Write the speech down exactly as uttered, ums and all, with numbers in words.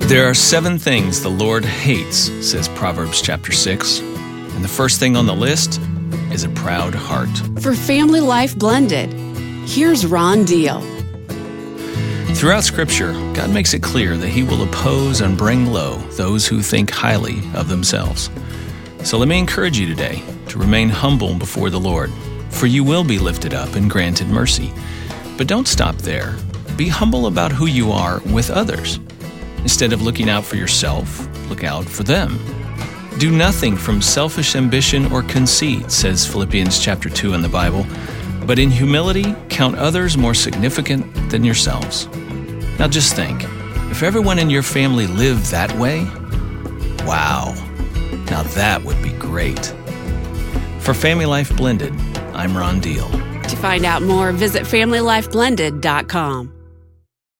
There are seven things the Lord hates, says Proverbs chapter six. And the first thing on the list is a proud heart. For Family Life Blended, here's Ron Deal. Throughout Scripture, God makes it clear that He will oppose and bring low those who think highly of themselves. So let me encourage you today to remain humble before the Lord, for you will be lifted up and granted mercy. But don't stop there. Be humble about who you are with others. Instead of looking out for yourself, look out for them. Do nothing from selfish ambition or conceit, says Philippians chapter two in the Bible, but in humility count others more significant than yourselves. Now just think, if everyone in your family lived that way, wow, now that would be great. For Family Life Blended, I'm Ron Deal. To find out more, visit family life blended dot com.